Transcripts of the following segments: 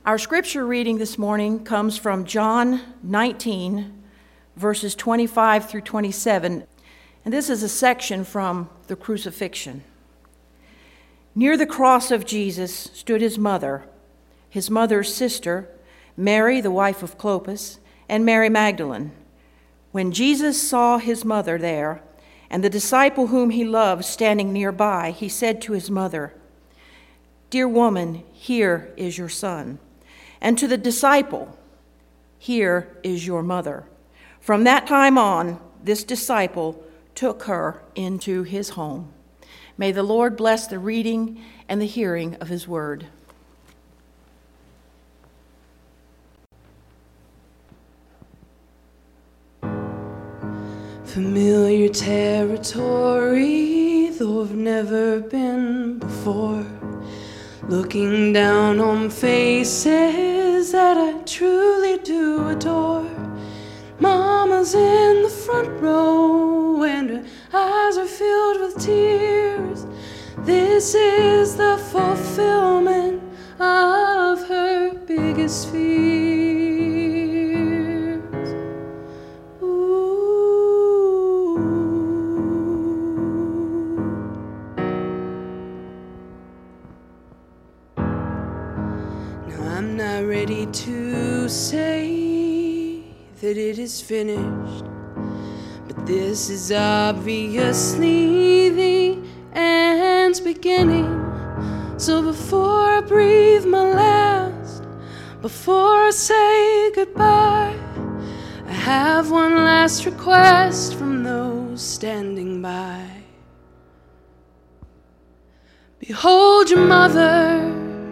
Our scripture reading this morning comes from John 19, verses 25 through 27, and this is a section from the crucifixion. Near the cross of Jesus stood his mother's sister, Mary, the wife of Clopas, and Mary Magdalene. When Jesus saw his mother there, and the disciple whom he loved standing nearby, he said to his mother, "Dear woman, here is your son." And to the disciple, "Here is your mother." From that time on, this disciple took her into his home. May the Lord bless the reading and the hearing of his word. Familiar territory, though I've never been before. Looking down on faces that I truly do adore. Mama's in the front row and her eyes are filled with tears. This is the fulfillment of her biggest fears. Ooh. Now I'm not ready to say that it is finished, but this is obviously the end's beginning. So before I breathe my last, before I say goodbye, I have one last request from those standing by. Behold your mother,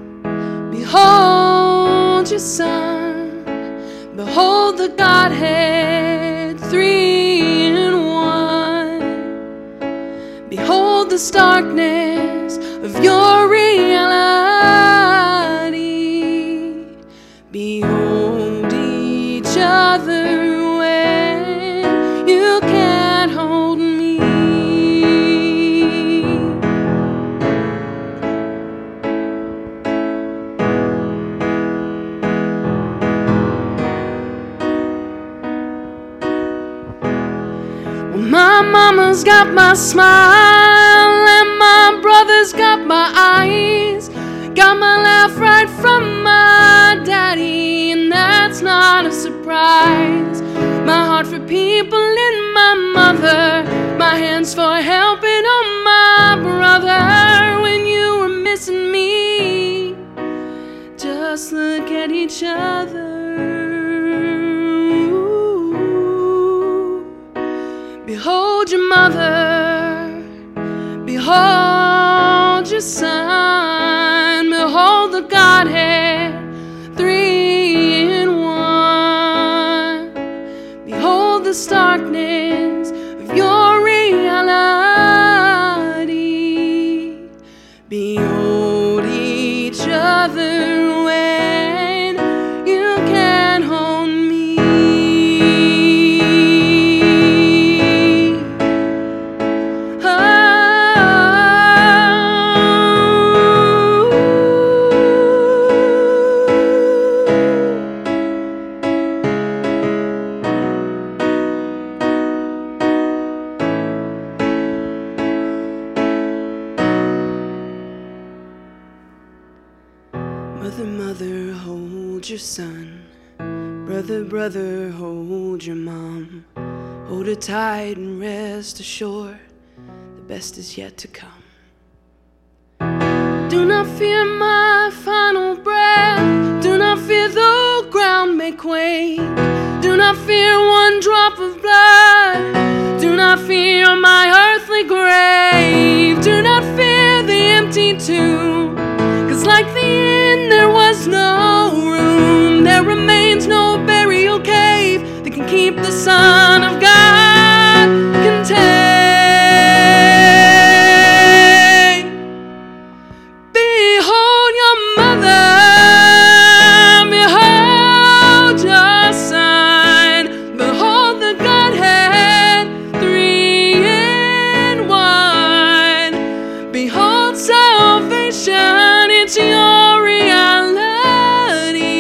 behold your son, behold the Godhead, 3 in 1. Behold the starkness of your reality. Behold each other when you can't hold me. My mama's got my smile, and my brother's got my eyes. Got my laugh right from my daddy, and that's not a surprise. My heart for people in my mother, my hands for helping on my brother. When you were missing me, just look at each other. Behold your mother, behold your son, behold the Godhead, 3 in 1. Behold the starkness of your reality. Behold each other when you can't hold me. Mother, mother, hold your son. Brother, brother, hold your mom. Hold her tight and rest assured the best is yet to come. Do not fear my final breath. Do not fear the ground may quake. Do not fear one drop of blood. Do not fear my earthly grave. Do not fear the empty tomb. 'Cause like the inn there was no room, there remains no burial cave that can keep the Son of God contained. Behold your mother, behold your son, behold the Godhead, 3 in 1. Behold salvation, it's your reality.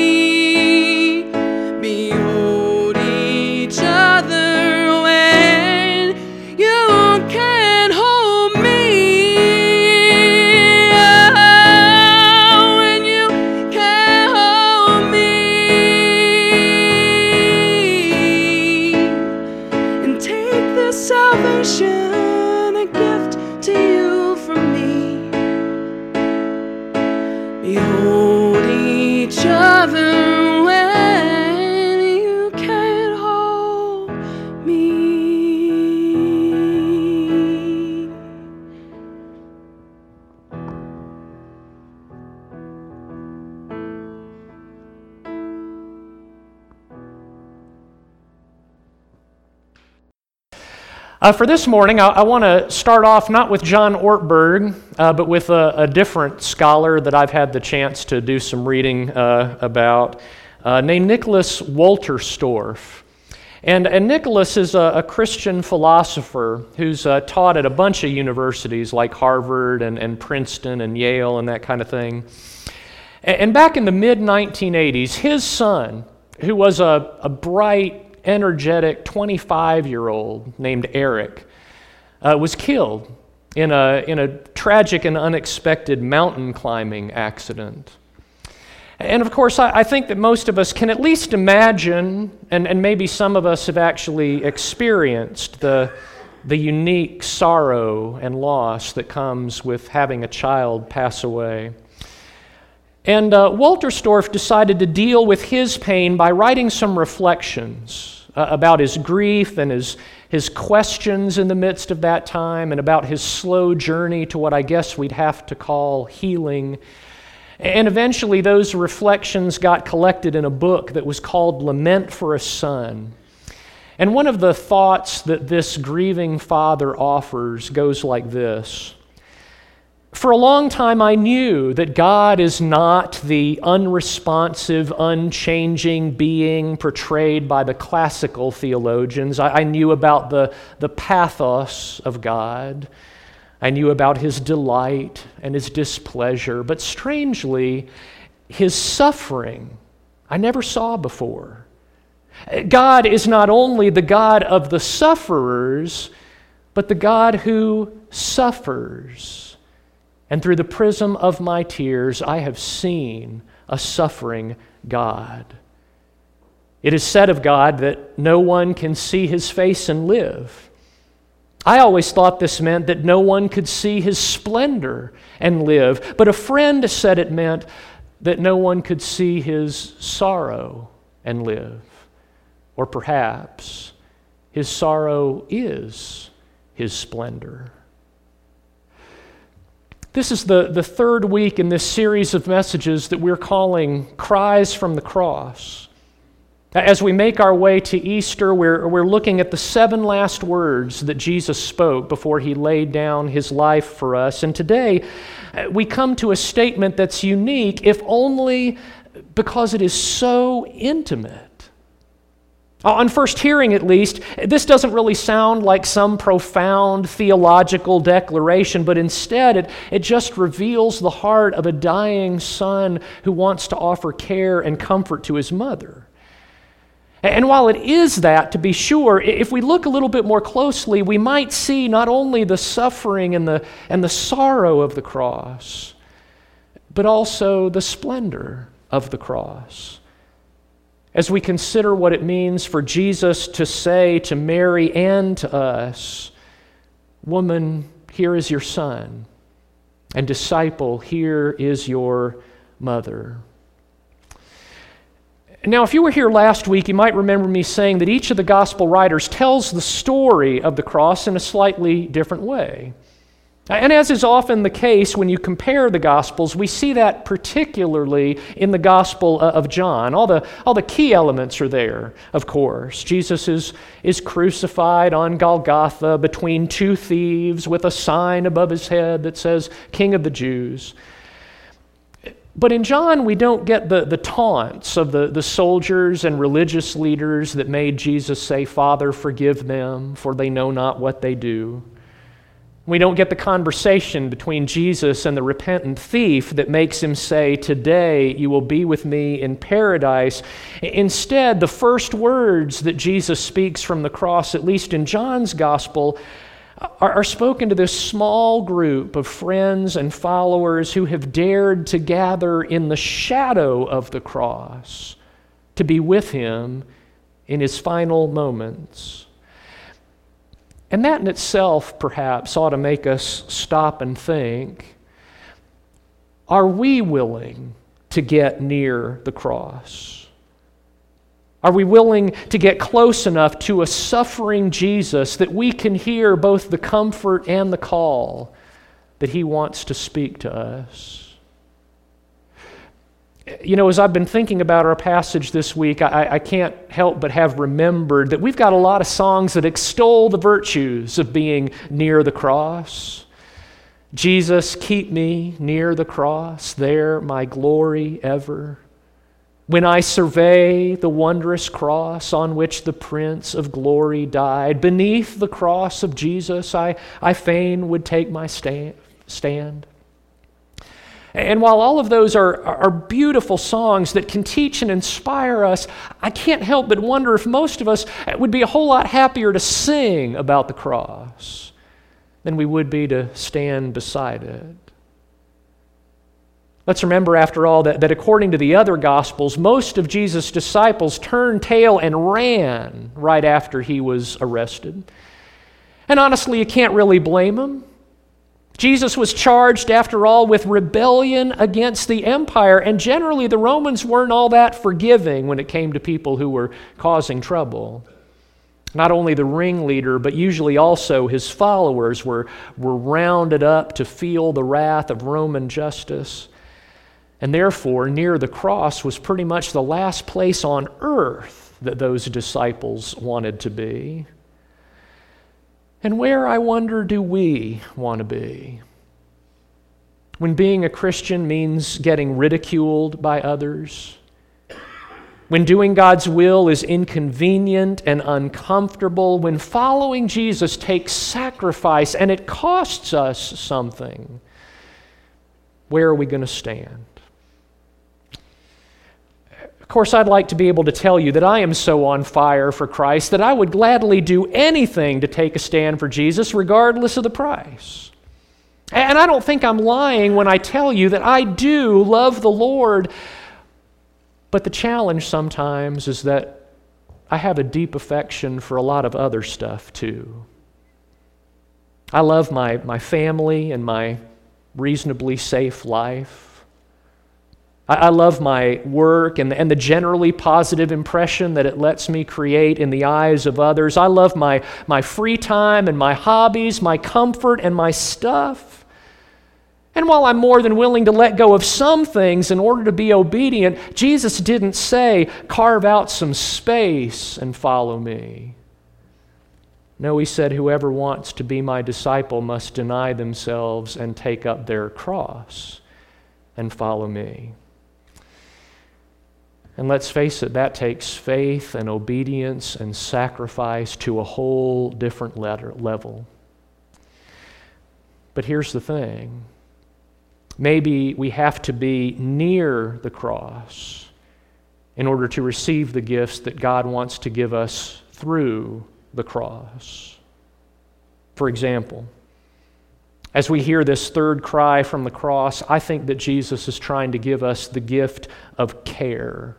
For this morning, I want to start off not with John Ortberg, but with a different scholar that I've had the chance to do some reading about, named Nicholas Wolterstorff. And Nicholas is a Christian philosopher who's taught at a bunch of universities like Harvard and Princeton and Yale and that kind of thing. And back in the mid-1980s, his son, who was a bright, energetic 25-year-old named Eric, was killed in a tragic and unexpected mountain climbing accident. And of course, I think that most of us can at least imagine, and maybe some of us have actually experienced the unique sorrow and loss that comes with having a child pass away. And Wolterstorff decided to deal with his pain by writing some reflections about his grief and his questions in the midst of that time, and about his slow journey to what I guess we'd have to call healing. And eventually those reflections got collected in a book that was called Lament for a Son. And one of the thoughts that this grieving father offers goes like this: for a long time I knew that God is not the unresponsive, unchanging being portrayed by the classical theologians. I knew about the pathos of God. I knew about his delight and his displeasure. But strangely, his suffering I never saw before. God is not only the God of the sufferers, but the God who suffers. And through the prism of my tears, I have seen a suffering God. It is said of God that no one can see his face and live. I always thought this meant that no one could see his splendor and live, but a friend said it meant that no one could see his sorrow and live. Or perhaps his sorrow is his splendor. This is the third week in this series of messages that we're calling Cries from the Cross. As we make our way to Easter, we're looking at the 7 last words that Jesus spoke before he laid down his life for us. And today, we come to a statement that's unique, if only because it is so intimate. On first hearing, at least, this doesn't really sound like some profound theological declaration, but instead it just reveals the heart of a dying son who wants to offer care and comfort to his mother. And while it is that, to be sure, if we look a little bit more closely, we might see not only the suffering and the sorrow of the cross, but also the splendor of the cross. As we consider what it means for Jesus to say to Mary and to us, "Woman, here is your son," and "Disciple, here is your mother." Now, if you were here last week, you might remember me saying that each of the gospel writers tells the story of the cross in a slightly different way. And as is often the case when you compare the Gospels, we see that particularly in the Gospel of John. All the key elements are there, of course. Jesus is crucified on Golgotha between 2 thieves with a sign above his head that says, "King of the Jews." But in John, we don't get the taunts of the soldiers and religious leaders that made Jesus say, "Father, forgive them, for they know not what they do." We don't get the conversation between Jesus and the repentant thief that makes him say, "Today you will be with me in paradise." Instead, the first words that Jesus speaks from the cross, at least in John's gospel, are spoken to this small group of friends and followers who have dared to gather in the shadow of the cross to be with him in his final moments. And that in itself, perhaps, ought to make us stop and think, are we willing to get near the cross? Are we willing to get close enough to a suffering Jesus that we can hear both the comfort and the call that he wants to speak to us? You know, as I've been thinking about our passage this week, I can't help but have remembered that we've got a lot of songs that extol the virtues of being near the cross. Jesus, keep me near the cross, there my glory ever. When I survey the wondrous cross on which the Prince of Glory died, beneath the cross of Jesus I fain would take my stand. And while all of those are beautiful songs that can teach and inspire us, I can't help but wonder if most of us would be a whole lot happier to sing about the cross than we would be to stand beside it. Let's remember, after all, that according to the other Gospels, most of Jesus' disciples turned tail and ran right after he was arrested. And honestly, you can't really blame them. Jesus was charged, after all, with rebellion against the empire, and generally the Romans weren't all that forgiving when it came to people who were causing trouble. Not only the ringleader, but usually also his followers were rounded up to feel the wrath of Roman justice. And therefore, near the cross was pretty much the last place on earth that those disciples wanted to be. And where, I wonder, do we want to be? When being a Christian means getting ridiculed by others? When doing God's will is inconvenient and uncomfortable? When following Jesus takes sacrifice and it costs us something? Where are we going to stand? Of course, I'd like to be able to tell you that I am so on fire for Christ that I would gladly do anything to take a stand for Jesus, regardless of the price. And I don't think I'm lying when I tell you that I do love the Lord, but the challenge sometimes is that I have a deep affection for a lot of other stuff too. I love my family and my reasonably safe life. I love my work and the generally positive impression that it lets me create in the eyes of others. I love my free time and my hobbies, my comfort and my stuff. And while I'm more than willing to let go of some things in order to be obedient, Jesus didn't say, carve out some space and follow me. No, he said, whoever wants to be my disciple must deny themselves and take up their cross and follow me. And let's face it, that takes faith and obedience and sacrifice to a whole different level. But here's the thing. Maybe we have to be near the cross in order to receive the gifts that God wants to give us through the cross. For example, as we hear this third cry from the cross, I think that Jesus is trying to give us the gift of care.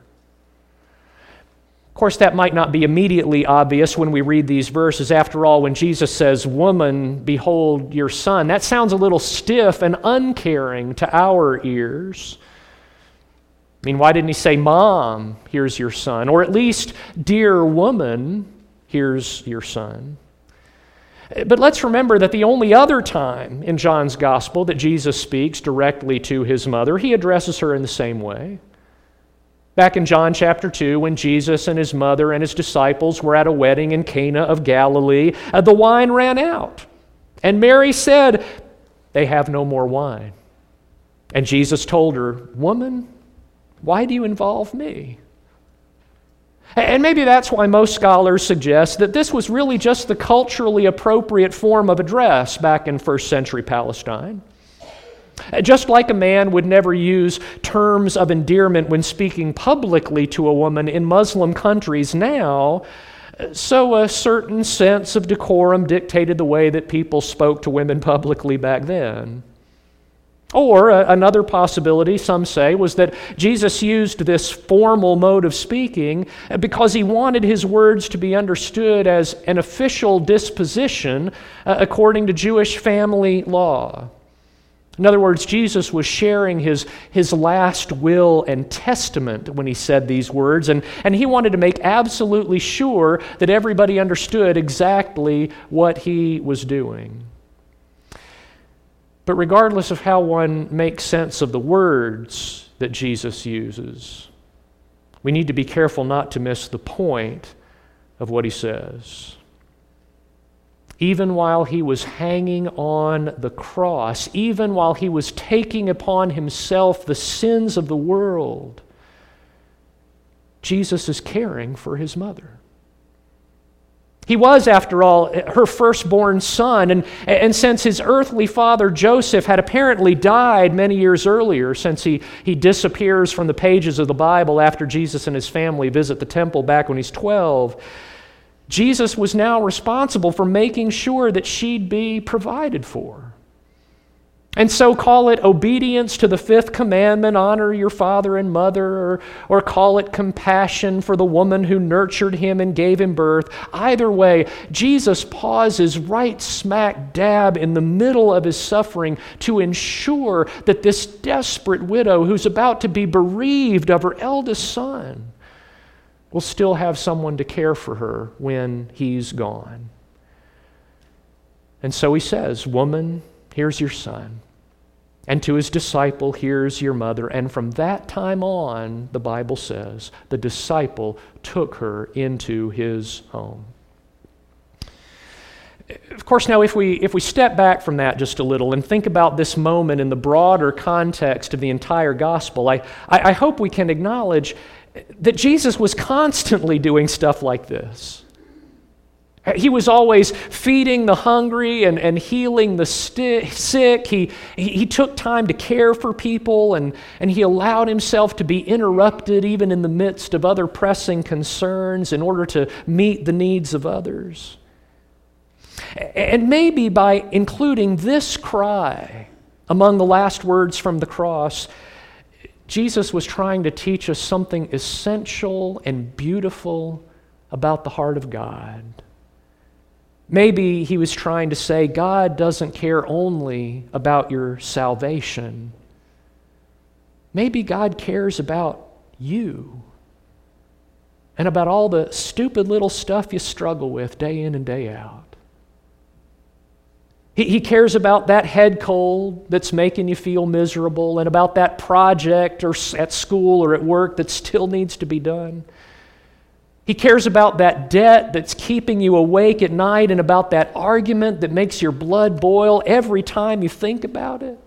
Of course, that might not be immediately obvious when we read these verses. After all, when Jesus says, "Woman, behold your son," that sounds a little stiff and uncaring to our ears. I mean, why didn't he say, "Mom, here's your son," or at least, "Dear woman, here's your son"? But let's remember that the only other time in John's gospel that Jesus speaks directly to his mother, he addresses her in the same way. Back in John chapter 2, when Jesus and his mother and his disciples were at a wedding in Cana of Galilee, the wine ran out. And Mary said, "They have no more wine." And Jesus told her, "Woman, why do you involve me?" And maybe that's why most scholars suggest that this was really just the culturally appropriate form of address back in first century Palestine. Just like a man would never use terms of endearment when speaking publicly to a woman in Muslim countries now, so a certain sense of decorum dictated the way that people spoke to women publicly back then. Or another possibility, some say, was that Jesus used this formal mode of speaking because he wanted his words to be understood as an official disposition according to Jewish family law. In other words, Jesus was sharing his last will and testament when he said these words, and he wanted to make absolutely sure that everybody understood exactly what he was doing. But regardless of how one makes sense of the words that Jesus uses. We need to be careful not to miss the point of what he says. Even while he was hanging on the cross, even while he was taking upon himself the sins of the world, Jesus is caring for his mother. He was, after all, her firstborn son, and since his earthly father Joseph had apparently died many years earlier, since he disappears from the pages of the Bible after Jesus and his family visit the temple back when he's 12, Jesus was now responsible for making sure that she'd be provided for. And so call it obedience to the fifth commandment, honor your father and mother, or call it compassion for the woman who nurtured him and gave him birth. Either way, Jesus pauses right smack dab in the middle of his suffering to ensure that this desperate widow who's about to be bereaved of her eldest son will still have someone to care for her when he's gone. And so he says, "Woman, here's your son." And to his disciple, "Here's your mother." And from that time on, the Bible says, the disciple took her into his home. Of course, now if we step back from that just a little and think about this moment in the broader context of the entire gospel, I hope we can acknowledge that Jesus was constantly doing stuff like this. He was always feeding the hungry and healing the sick. He took time to care for people, and he allowed himself to be interrupted even in the midst of other pressing concerns in order to meet the needs of others. And maybe by including this cry among the last words from the cross, Jesus was trying to teach us something essential and beautiful about the heart of God. Maybe he was trying to say, God doesn't care only about your salvation. Maybe God cares about you and about all the stupid little stuff you struggle with day in and day out. He cares about that head cold that's making you feel miserable, and about that project or at school or at work that still needs to be done. He cares about that debt that's keeping you awake at night, and about that argument that makes your blood boil every time you think about it.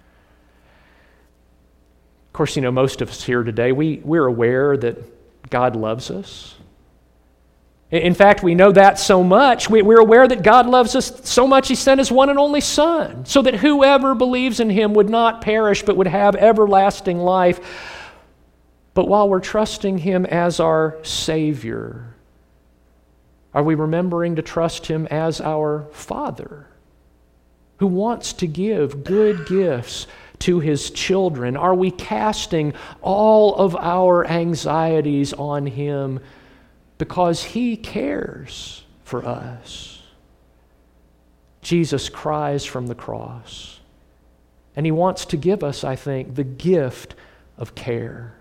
Of course, most of us here today, we're aware that God loves us. In fact, we know that so much. We're aware that God loves us so much He sent His one and only Son, so that whoever believes in Him would not perish but would have everlasting life. But while we're trusting Him as our Savior, are we remembering to trust Him as our Father, who wants to give good gifts to His children? Are we casting all of our anxieties on Him because He cares for us? Jesus cries from the cross, and He wants to give us, I think, the gift of care.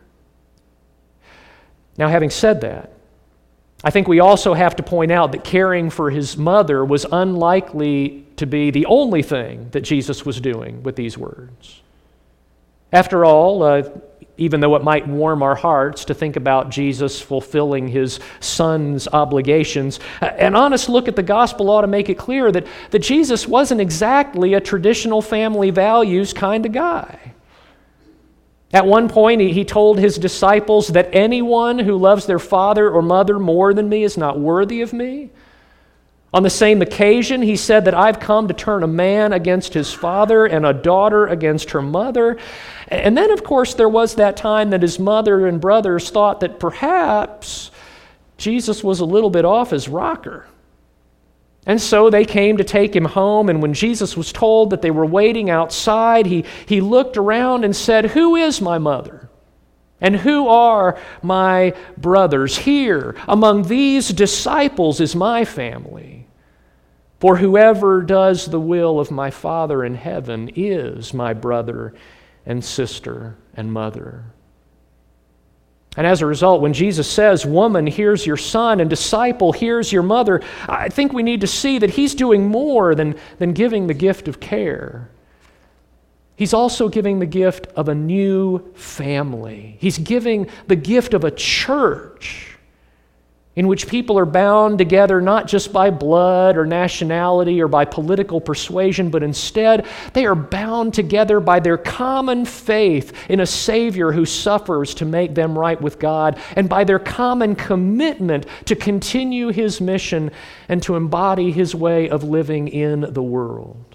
Now, having said that, I think we also have to point out that caring for His mother was unlikely to be the only thing that Jesus was doing with these words. After all, even though it might warm our hearts to think about Jesus fulfilling His Son's obligations, an honest look at the gospel ought to make it clear that Jesus wasn't exactly a traditional family values kind of guy. At one point, he told His disciples that anyone who loves their father or mother more than me is not worthy of me. On the same occasion, He said that I've come to turn a man against his father and a daughter against her mother. And then, of course, there was that time that His mother and brothers thought that perhaps Jesus was a little bit off his rocker. And so they came to take Him home, and when Jesus was told that they were waiting outside, he looked around and said, "Who is my mother? And who are my brothers? Here, among these disciples is my family. For whoever does the will of my Father in heaven is my brother and sister and mother." And as a result, when Jesus says, "Woman, here's your son," and "Disciple, here's your mother," I think we need to see that He's doing more than giving the gift of care. He's also giving the gift of a new family. He's giving the gift of a church in which people are bound together not just by blood or nationality or by political persuasion, but instead they are bound together by their common faith in a Savior who suffers to make them right with God, and by their common commitment to continue His mission and to embody His way of living in the world.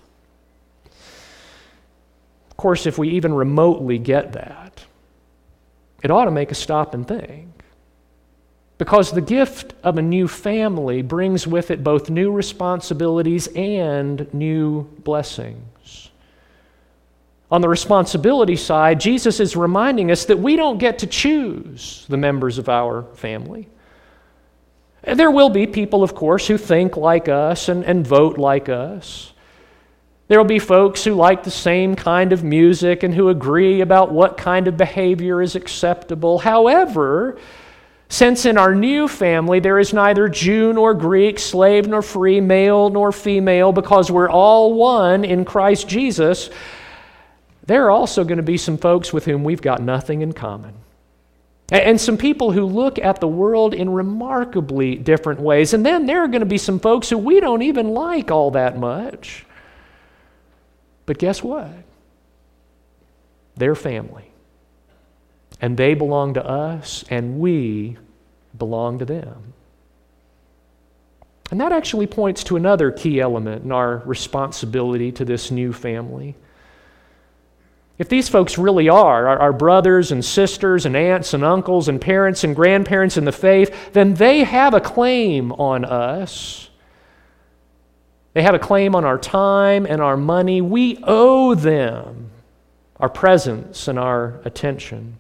Of course, if we even remotely get that, it ought to make us stop and think. Because the gift of a new family brings with it both new responsibilities and new blessings. On the responsibility side, Jesus is reminding us that we don't get to choose the members of our family. There will be people, of course, who think like us and vote like us. There will be folks who like the same kind of music and who agree about what kind of behavior is acceptable. However, since in our new family there is neither Jew nor Greek, slave nor free, male nor female, because we're all one in Christ Jesus, there are also going to be some folks with whom we've got nothing in common. And some people who look at the world in remarkably different ways. And then there are going to be some folks who we don't even like all that much. But guess what? They're family. And they belong to us, and we belong to them. And that actually points to another key element in our responsibility to this new family. If these folks really are our brothers and sisters and aunts and uncles and parents and grandparents in the faith, then they have a claim on us. They have a claim on our time and our money. We owe them our presence and our attention.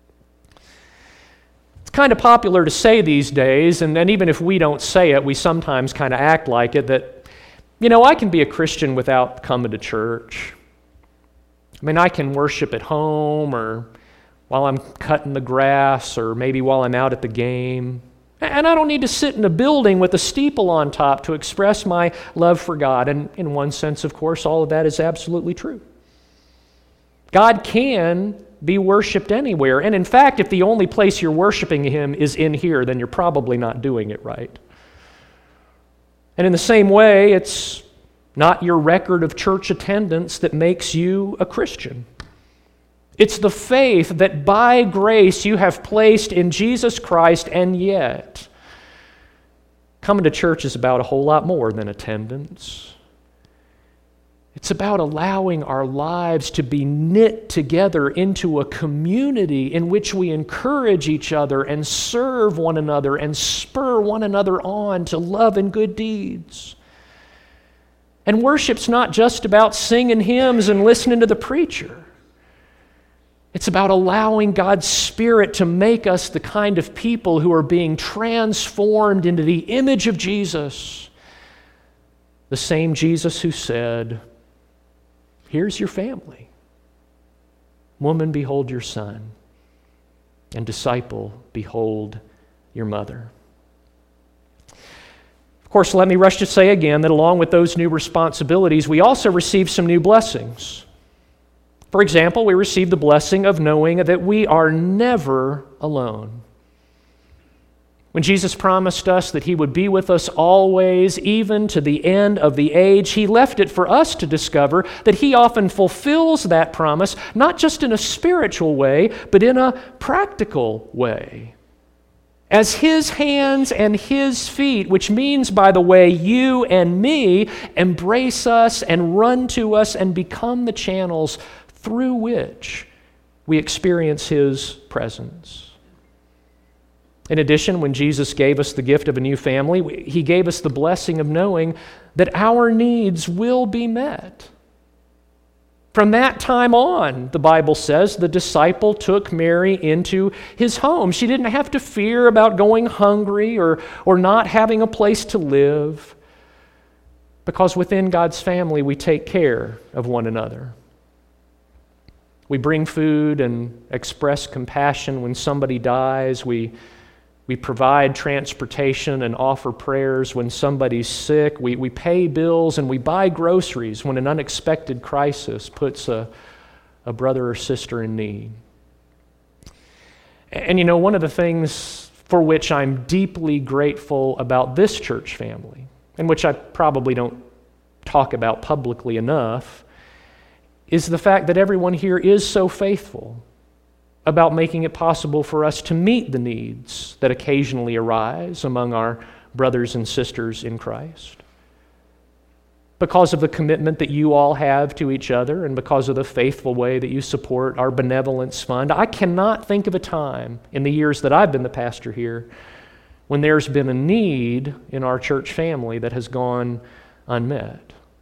It's kind of popular to say these days, and even if we don't say it, we sometimes kind of act like it, that, I can be a Christian without coming to church. I mean, I can worship at home or while I'm cutting the grass or maybe while I'm out at the game. And I don't need to sit in a building with a steeple on top to express my love for God. And in one sense, of course, all of that is absolutely true. God can be worshiped anywhere. And in fact, if the only place you're worshiping Him is in here, then you're probably not doing it right. And in the same way, it's not your record of church attendance that makes you a Christian. It's the faith that by grace you have placed in Jesus Christ, and yet coming to church is about a whole lot more than attendance. It's about allowing our lives to be knit together into a community in which we encourage each other and serve one another and spur one another on to love and good deeds. And worship's not just about singing hymns and listening to the preacher. It's about allowing God's Spirit to make us the kind of people who are being transformed into the image of Jesus. The same Jesus who said, "Here's your family. Woman, behold your son. And disciple, behold your mother." Of course, let me rush to say again that along with those new responsibilities, we also receive some new blessings. For example, we receive the blessing of knowing that we are never alone. When Jesus promised us that He would be with us always, even to the end of the age, He left it for us to discover that He often fulfills that promise, not just in a spiritual way, but in a practical way. As His hands and His feet, which means, by the way, you and me, embrace us and run to us and become the channels through which we experience His presence. In addition, when Jesus gave us the gift of a new family, He gave us the blessing of knowing that our needs will be met. From that time on, the Bible says, the disciple took Mary into his home. She didn't have to fear about going hungry or not having a place to live, because within God's family, we take care of one another. We bring food and express compassion when somebody dies. We provide transportation and offer prayers when somebody's sick. We pay bills and we buy groceries when an unexpected crisis puts a a brother or sister in need. And one of the things for which I'm deeply grateful about this church family, and which I probably don't talk about publicly enough, is the fact that everyone here is so faithful about making it possible for us to meet the needs that occasionally arise among our brothers and sisters in Christ. Because of the commitment that you all have to each other and because of the faithful way that you support our benevolence fund, I cannot think of a time in the years that I've been the pastor here when there's been a need in our church family that has gone unmet.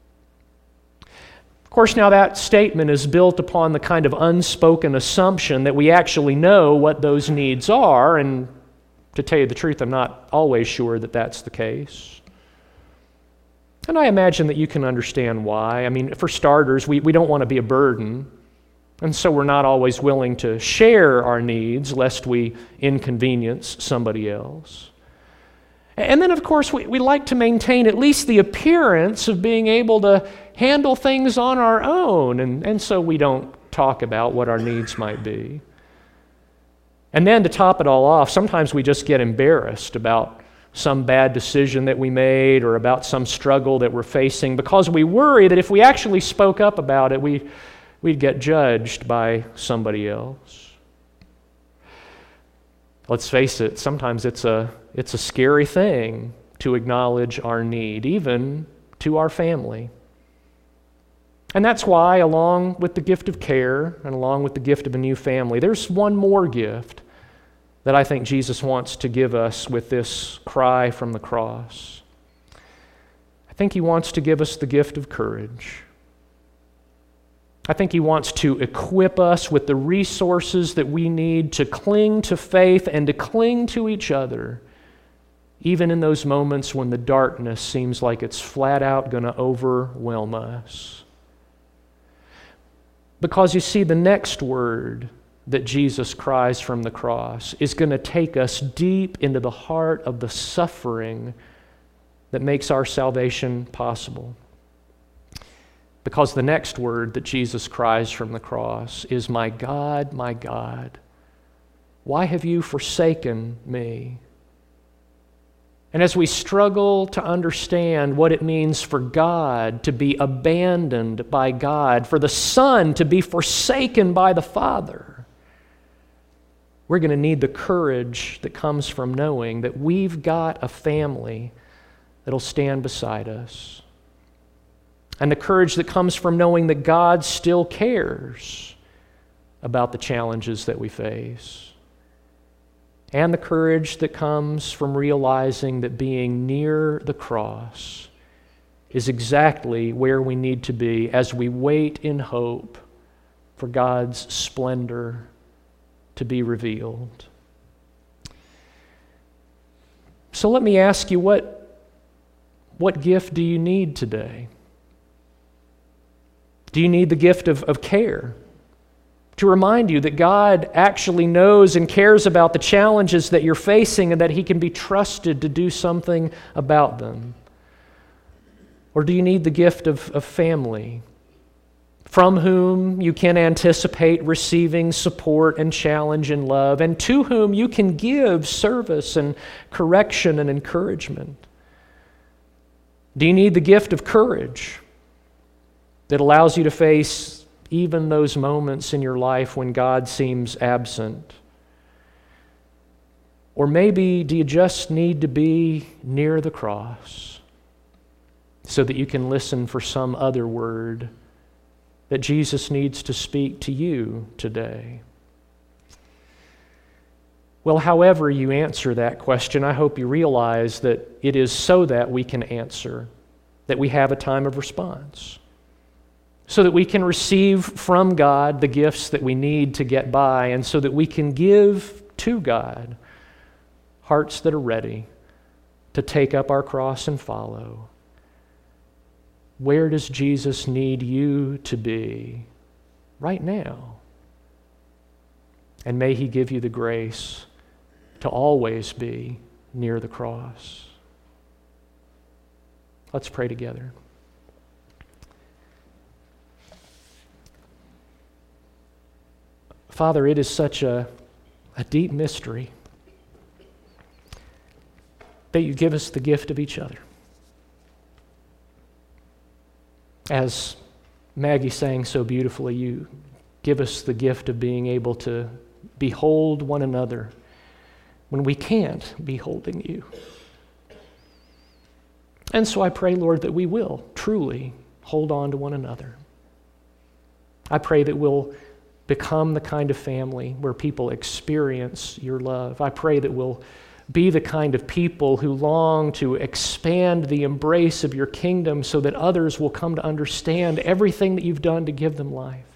Of course, now that statement is built upon the kind of unspoken assumption that we actually know what those needs are, and to tell you the truth, I'm not always sure that that's the case. And I imagine that you can understand why. I mean, for starters, we don't want to be a burden, and so we're not always willing to share our needs lest we inconvenience somebody else. And then, of course, we like to maintain at least the appearance of being able to handle things on our own, and so we don't talk about what our needs might be. And then to top it all off, sometimes we just get embarrassed about some bad decision that we made or about some struggle that we're facing because we worry that if we actually spoke up about it, we'd get judged by somebody else. Let's face it, sometimes it's a scary thing to acknowledge our need, even to our family. And that's why, along with the gift of care and along with the gift of a new family, there's one more gift that I think Jesus wants to give us with this cry from the cross. I think he wants to give us the gift of courage. I think he wants to equip us with the resources that we need to cling to faith and to cling to each other, even in those moments when the darkness seems like it's flat out going to overwhelm us. Because you see, the next word that Jesus cries from the cross is going to take us deep into the heart of the suffering that makes our salvation possible. Because the next word that Jesus cries from the cross is, my God, why have you forsaken me?" And as we struggle to understand what it means for God to be abandoned by God, for the Son to be forsaken by the Father, we're going to need the courage that comes from knowing that we've got a family that'll stand beside us. And the courage that comes from knowing that God still cares about the challenges that we face. And the courage that comes from realizing that being near the cross is exactly where we need to be as we wait in hope for God's splendor to be revealed. So let me ask you, what gift do you need today? Do you need the gift of care? To remind you that God actually knows and cares about the challenges that you're facing and that He can be trusted to do something about them? Or do you need the gift of family, from whom you can anticipate receiving support and challenge and love, and to whom you can give service and correction and encouragement? Do you need the gift of courage that allows you to face even those moments in your life when God seems absent? Or maybe do you just need to be near the cross so that you can listen for some other word that Jesus needs to speak to you today? Well, however you answer that question, I hope you realize that it is so that we can answer, that we have a time of response, so that we can receive from God the gifts that we need to get by, and so that we can give to God hearts that are ready to take up our cross and follow. Where does Jesus need you to be right now? And may He give you the grace to always be near the cross. Let's pray together. Father, it is such a deep mystery that you give us the gift of each other. As Maggie sang so beautifully, you give us the gift of being able to behold one another when we can't be holding you. And so I pray, Lord, that we will truly hold on to one another. I pray that we'll become the kind of family where people experience your love. I pray that we'll be the kind of people who long to expand the embrace of your kingdom so that others will come to understand everything that you've done to give them life.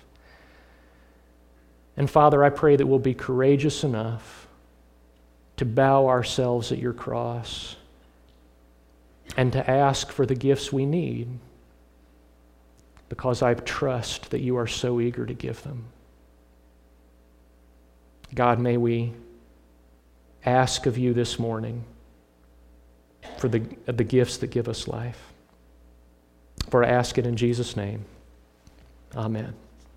And Father, I pray that we'll be courageous enough to bow ourselves at your cross and to ask for the gifts we need, because I trust that you are so eager to give them. God, may we ask of you this morning for the gifts that give us life. For I ask it in Jesus' name. Amen.